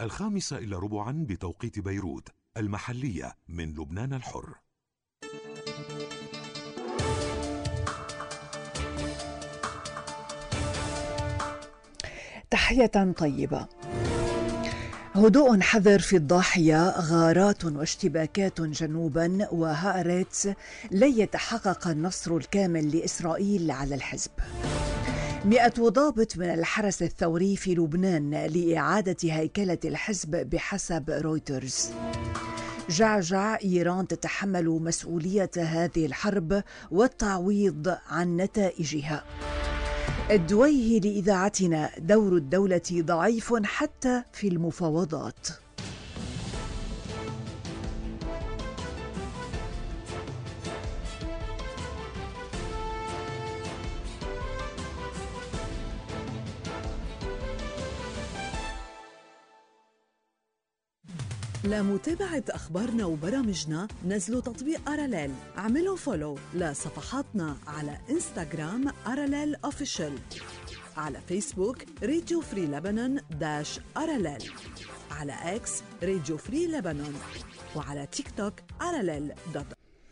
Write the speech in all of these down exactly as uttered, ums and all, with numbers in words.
الخامسة إلا ربعا بتوقيت بيروت المحلية من لبنان الحر. تحية طيبة. هدوء حذر في الضاحية، غارات واشتباكات جنوبا، وهآرتس لن يتحقق النصر الكامل لإسرائيل على الحزب. مئة ضابط من الحرس الثوري في لبنان لإعادة هيكلة الحزب بحسب رويترز. جعجع: إيران تتحمل مسؤولية هذه الحرب والتعويض عن نتائجها. الدويه لإذاعتنا: دور الدولة ضعيف حتى في المفاوضات. لمتابعة أخبارنا وبرامجنا نزلوا تطبيق أراليل، اعملوا فولو لصفحاتنا على إنستغرام أراليل أوفيشال، على فيسبوك راديو فري لبنان داش أراليل، على إكس راديو فري لبنان، وعلى تيك توك أراليل دوت.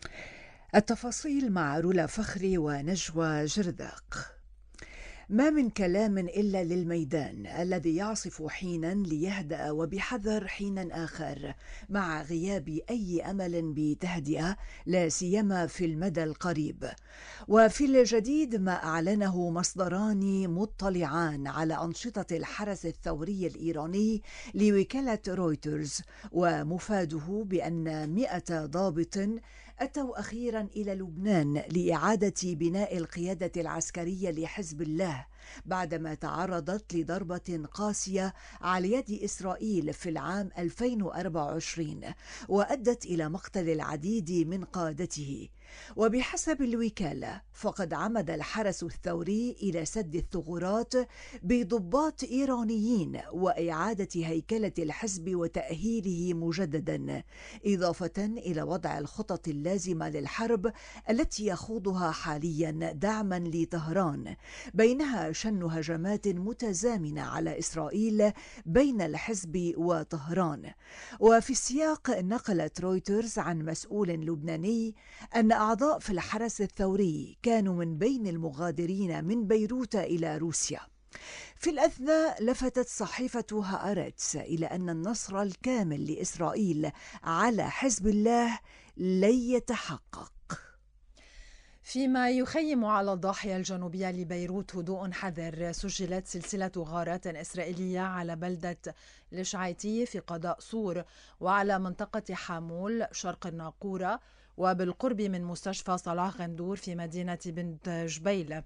التفاصيل مع رولا فخري ونجوى جرداق. ما من كلام إلا للميدان الذي يعصف حينا ليهدأ وبحذر حينا آخر، مع غياب أي أمل بتهدئة لا سيما في المدى القريب. وفي الجديد ما أعلنه مصدران مطلعان على أنشطة الحرس الثوري الإيراني لوكالة رويترز، ومفاده بأن مئة ضابط أتوا أخيرا إلى لبنان لإعادة بناء القيادة العسكرية لحزب الله بعدما تعرضت لضربة قاسية على يد إسرائيل في العام ألفين وأربعة وعشرين وأدت إلى مقتل العديد من قادته. وبحسب الوكالة فقد عمد الحرس الثوري إلى سد الثغرات بضباط إيرانيين وإعادة هيكلة الحزب وتأهيله مجددا، إضافة إلى وضع الخطط اللازمة للحرب التي يخوضها حاليا دعما لطهران، بينها شن هجمات متزامنة على إسرائيل بين الحزب وطهران. وفي السياق نقلت رويترز عن مسؤول لبناني أن أعضاء في الحرس الثوري كانوا من بين المغادرين من بيروت إلى روسيا. في الأثناء لفتت صحيفة هآرتس إلى أن النصر الكامل لإسرائيل على حزب الله لن يتحقق. فيما يخيم على الضاحية الجنوبية لبيروت هدوء حذر، سجلت سلسلة غارات إسرائيلية على بلدة الشعيتية في قضاء صور، وعلى منطقة حامول شرق الناقورة، وبالقرب من مستشفى صلاح غندور في مدينة بنت جبيل،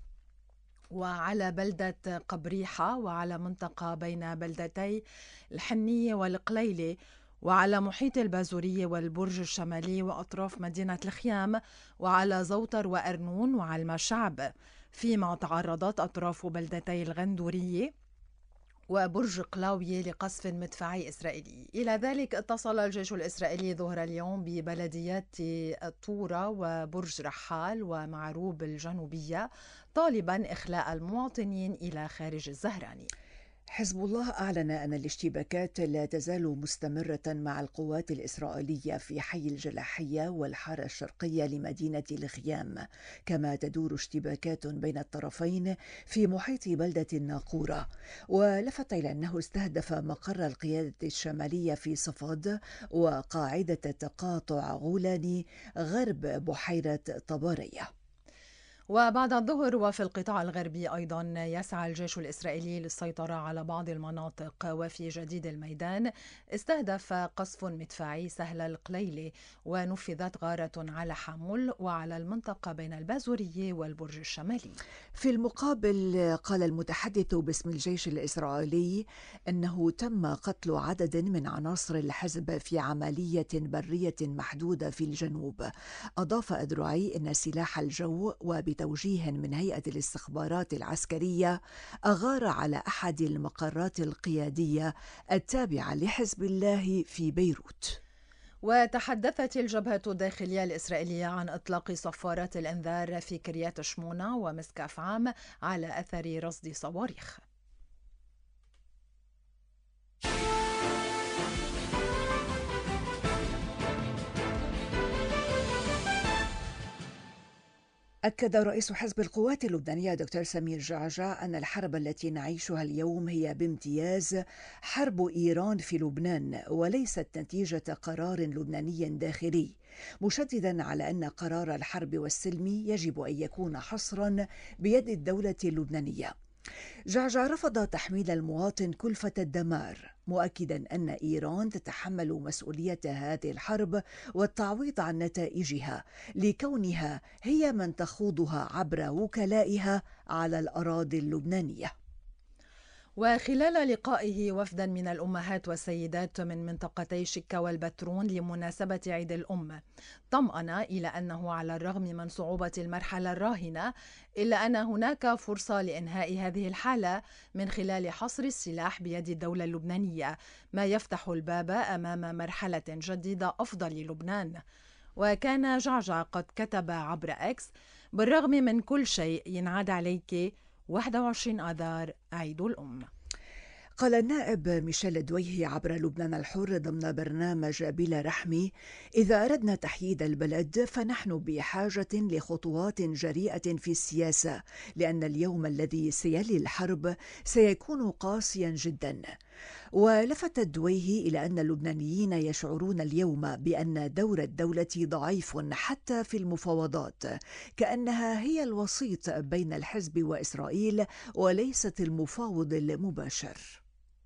وعلى بلدة قبريحة، وعلى منطقة بين بلدتي الحنية والقليلة، وعلى محيط البازورية والبرج الشمالي وأطراف مدينة الخيام، وعلى زوطر وأرنون وعلى الشعب، فيما تعرضت أطراف بلدتي الغندورية وبرج قلاوية لقصف مدفعي إسرائيلي. إلى ذلك اتصل الجيش الإسرائيلي ظهر اليوم ببلديات طورة وبرج رحال ومعروب الجنوبية، طالبا إخلاء المواطنين إلى خارج الزهراني. حزب الله أعلن أن الاشتباكات لا تزال مستمرة مع القوات الإسرائيلية في حي الجلاحية والحارة الشرقية لمدينة الخيام، كما تدور اشتباكات بين الطرفين في محيط بلدة الناقورة. ولفت إلى أنه استهدف مقر القيادة الشمالية في صفد وقاعدة تقاطع غولاني غرب بحيرة طبرية. وبعد الظهر وفي القطاع الغربي أيضا يسعى الجيش الإسرائيلي للسيطرة على بعض المناطق. وفي جديد الميدان استهدف قصف مدفعي سهل القليلة، ونفذت غارة على حامول وعلى المنطقة بين البازورية والبرج الشمالي. في المقابل قال المتحدث باسم الجيش الإسرائيلي أنه تم قتل عدد من عناصر الحزب في عملية برية محدودة في الجنوب. أضاف أدرعي أن سلاح الجو وبتوجيه من هيئة الاستخبارات العسكرية أغار على أحد المقرات القيادية التابعة لحزب الله في بيروت. وتحدثت الجبهة الداخلية الإسرائيلية عن إطلاق صفارات الإنذار في كريات شمونة ومسك أفعام على أثر رصد صواريخ. أكد رئيس حزب القوات اللبنانية دكتور سمير جعجع أن الحرب التي نعيشها اليوم هي بامتياز حرب إيران في لبنان وليست نتيجة قرار لبناني داخلي، مشددا على أن قرار الحرب والسلم يجب أن يكون حصرا بيد الدولة اللبنانية. جعجع رفض تحميل المواطن كلفة الدمار، مؤكدا أن إيران تتحمل مسؤولية هذه الحرب والتعويض عن نتائجها لكونها هي من تخوضها عبر وكلائها على الأراضي اللبنانية. وخلال لقائه وفدا من الأمهات والسيدات من منطقتي شكا والبترون لمناسبة عيد الأم، طمأن إلى أنه على الرغم من صعوبة المرحلة الراهنة إلا أن هناك فرصة لإنهاء هذه الحالة من خلال حصر السلاح بيد الدولة اللبنانية، ما يفتح الباب أمام مرحلة جديدة أفضل للبنان. وكان جعجع قد كتب عبر إكس: بالرغم من كل شيء ينعاد عليك واحد وعشرين آذار عيد الأم. قال النائب ميشيل دويهي عبر لبنان الحر ضمن برنامج بلا رحمي: إذا أردنا تحييد البلد فنحن بحاجة لخطوات جريئة في السياسة، لأن اليوم الذي سيلي الحرب سيكون قاسيا جدا. ولفت دويهي إلى أن اللبنانيين يشعرون اليوم بأن دور الدولة ضعيف حتى في المفاوضات، كأنها هي الوسيط بين الحزب وإسرائيل وليست المفاوض المباشر.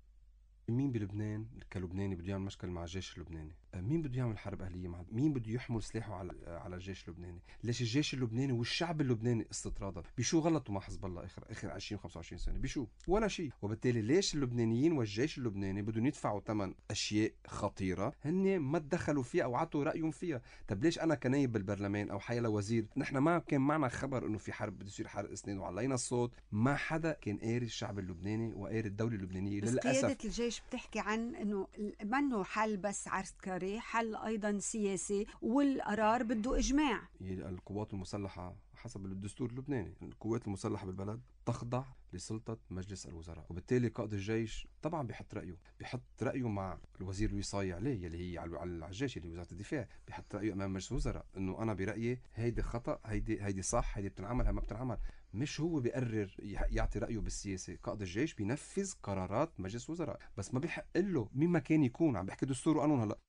مين بلبنان كلبناني بده يعمل مشكل مع الجيش اللبناني؟ مين بده يعمل حرب أهلية مع مين؟ بده يحمل سلاحه على على الجيش اللبناني؟ ليش الجيش اللبناني والشعب اللبناني استطرادا بشو غلطوا مع حزب الله اخر اخر عشرين خمسة وعشرين سنه؟ بشو؟ ولا شيء. وبالتالي ليش اللبنانيين والجيش اللبناني بدهم يدفعوا ثمن اشياء خطيره هن ما تدخلوا فيها او عطوا رايهم فيها؟ طب ليش انا كنايب بالبرلمان او حيلا وزير نحن ما كان معنا خبر انه في حرب بده يصير حرق اسنان وعلينا الصوت؟ ما حدا كان قاري الشعب اللبناني وقاري الدوله اللبنانيه. بس للاسف قياده الجيش بتحكي عن انه منه حل بس عسكري، حل ايضا سياسي، والقرار بده اجماع. القوات المسلحه حسب الدستور اللبناني القوات المسلحه بالبلد تخضع لسلطه مجلس الوزراء، وبالتالي قائد الجيش طبعا بيحط رايه بيحط رايه مع الوزير اللي صايع عليه يلي هي على الجيش اللي وزاره الدفاع، بيحط رايه امام مجلس الوزراء انه انا برايي هيدي خطا، هيدي هيدي صح، هيدي بتنعمل، هي ما بتنعمل. مش هو بيقرر يعطي رأيه بالسياسة، قائد الجيش بينفذ قرارات مجلس وزراء، بس ما بيحق له مين ما كان يكون. عم بحكي دستور وقانون. هلا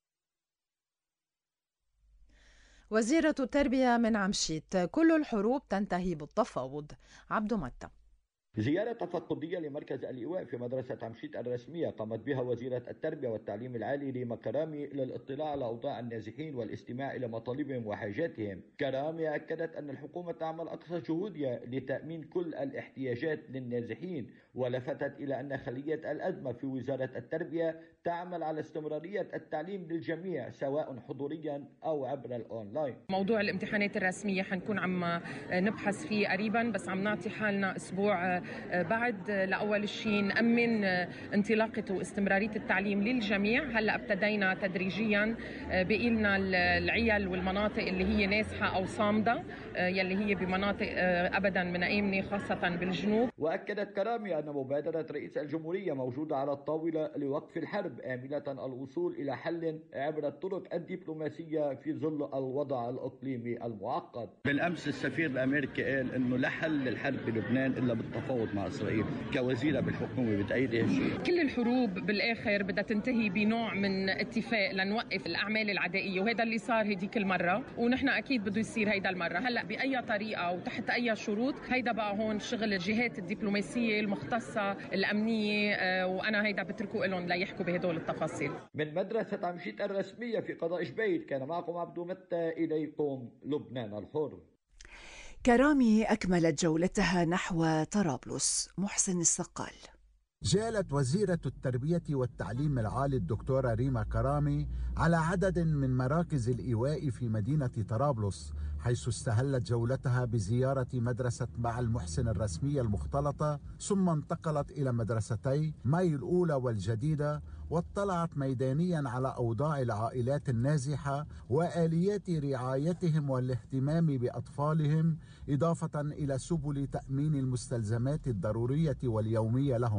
وزيرة التربية من عمشيت: كل الحروب تنتهي بالتفاوض. عبدو متى. زيارة تفقدية لمركز الإيواء في مدرسة عمشيت الرسمية قامت بها وزيرة التربية والتعليم العالي ريما كرامي للاطلاع على أوضاع النازحين والاستماع إلى مطالبهم وحاجاتهم. كرامي أكدت أن الحكومة تعمل أقصى جهودها لتأمين كل الاحتياجات للنازحين، ولفتت إلى أن خلية الأزمة في وزارة التربية تعمل على استمرارية التعليم للجميع سواء حضوريا أو عبر الأونلاين. موضوع الامتحانات الرسمية حنكون عم نبحث فيه قريبا، بس عم نعطي حالنا أسبوع بعد لأول شيء نأمن انطلاقة واستمرارية التعليم للجميع. هلأ ابتدينا تدريجيا، بقي لنا العيال والمناطق اللي هي نازحة أو صامدة يلي هي بمناطق أبدا من آمنة خاصة بالجنوب. وأكدت كرامي أن مبادرة رئيس الجمهورية موجودة على الطاولة لوقف الحرب، آملة الوصول إلى حل عبر الطرق الدبلوماسية في ظل الوضع الإقليمي المعقد. بالأمس السفير الأمريكي قال أنه لا حل للحرب بلبنان إلا بالتفاوض مع إسرائيل. كوزيرة بالحكومة بتأيدي هالشيء؟ كل الحروب بالآخر بدها تنتهي بنوع من اتفاق لنوقف الأعمال العدائية، وهذا اللي صار هديك المرة، ونحن أكيد بده يصير هيدا المرة. هلأ بأي طريقة وتحت أي شروط هيدا بقى هون شغل الجهات الدبلوماسية المختصة الأمنية، وأنا هيدا بتركوا لهم ليحكوا بهدول التفاصيل. من مدرسة عمشيت الرسمية في قضاء جبيل كان معكم عبدو متى، إليكم لبنان الحر. كرامي أكملت جولتها نحو طرابلس. محسن السقال. جالت وزيرة التربية والتعليم العالي الدكتورة ريما كرامي على عدد من مراكز الإيواء في مدينة طرابلس، حيث استهلت جولتها بزيارة مدرسة مع المحسن الرسمية المختلطة، ثم انتقلت إلى مدرستي ماي الأولى والجديدة، واطلعت ميدانيا على أوضاع العائلات النازحة وآليات رعايتهم والاهتمام بأطفالهم، إضافة إلى سبل تأمين المستلزمات الضرورية واليومية لهم.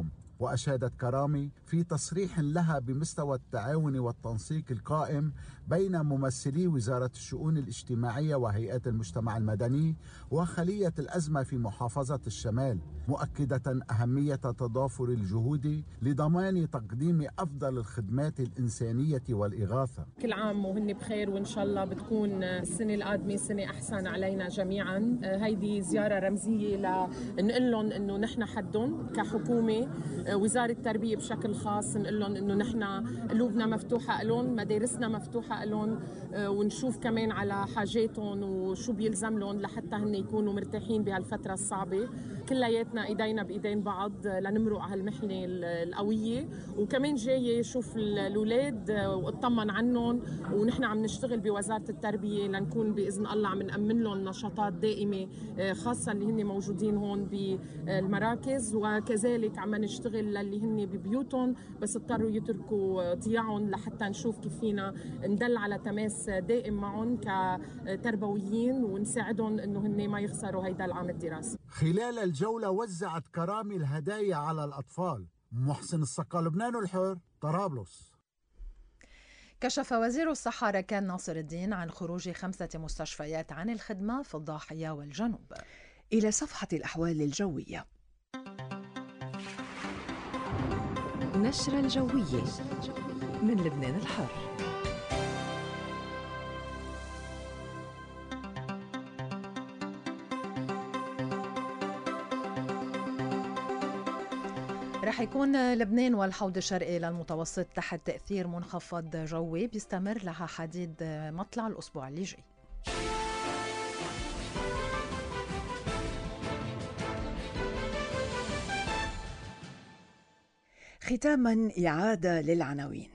وأشادت كرامي في تصريح لها بمستوى التعاون والتنسيق القائم بين ممثلي وزارة الشؤون الاجتماعية وهيئات المجتمع المدني وخلية الأزمة في محافظة الشمال، مؤكدة أهمية تضافر الجهود لضمان تقديم أفضل الخدمات الإنسانية والإغاثة. كل عام وهن بخير، وإن شاء الله بتكون السنة القادمة سنة أحسن علينا جميعا. هيدي زيارة رمزية لنقول لهم إنه نحن حدهم كحكومة، وزارة التربية بشكل خاص نقول لهم إنه نحن قلوبنا مفتوحة لهم، مدارسنا مفتوحة لهم، ونشوف كمان على حاجاتهم وشو بيلزم لهم لحتى هن يكونوا مرتاحين بهالفترة الصعبة. كلياتنا ايدينا بايدين بعض لنمرق على هالمحنة القوية، وكمان جاية شوف الأولاد واطمن عنهم، ونحن عم نشتغل بوزارة التربية لنكون بإذن الله عم نأمن لهم نشاطات دائمة خاصة اللي هن موجودين هون بالمراكز، وكذلك عم نشتغل اللي هن ببيوتهم بس اضطروا يتركوا ضياعهم لحتى نشوف كيف فينا ندل على تماس دائم معهم كتربويين ونساعدهم انه هن ما يخسروا هيدا العام الدراسي. خلال الجولة وزعت كرامي الهدايا على الأطفال. محسن الصقا، لبنان الحر، طرابلس. كشف وزير الصحة ركان ناصر الدين عن خروج خمسة مستشفيات عن الخدمة في الضاحية والجنوب. إلى صفحة الأحوال الجوية. نشرة الجوية من لبنان الحر. رح يكون لبنان والحوض الشرقي للمتوسط تحت تأثير منخفض جوي بيستمر لها حديد مطلع الأسبوع اللي جاي. ختاما إعادة للعناوين.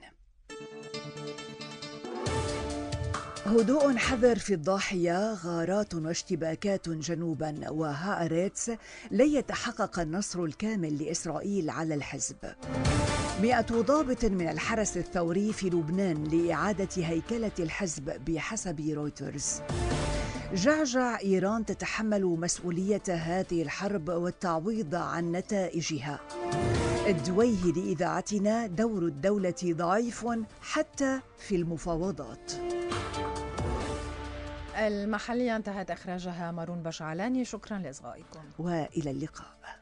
هدوء حذر في الضاحية، غارات واشتباكات جنوبا، وهآرتس لن يتحقق النصر الكامل لإسرائيل على الحزب. مئة ضابط من الحرس الثوري في لبنان لإعادة هيكلة الحزب بحسب رويترز. جعجع إيران تتحمل مسؤولية هذه الحرب والتعويض عن نتائجها. الدويه لإذاعتنا، دور الدولة ضعيف حتى في المفاوضات. المحلية انتهت إخراجها مارون بشعلاني. شكرا لإصغائكم وإلى اللقاء.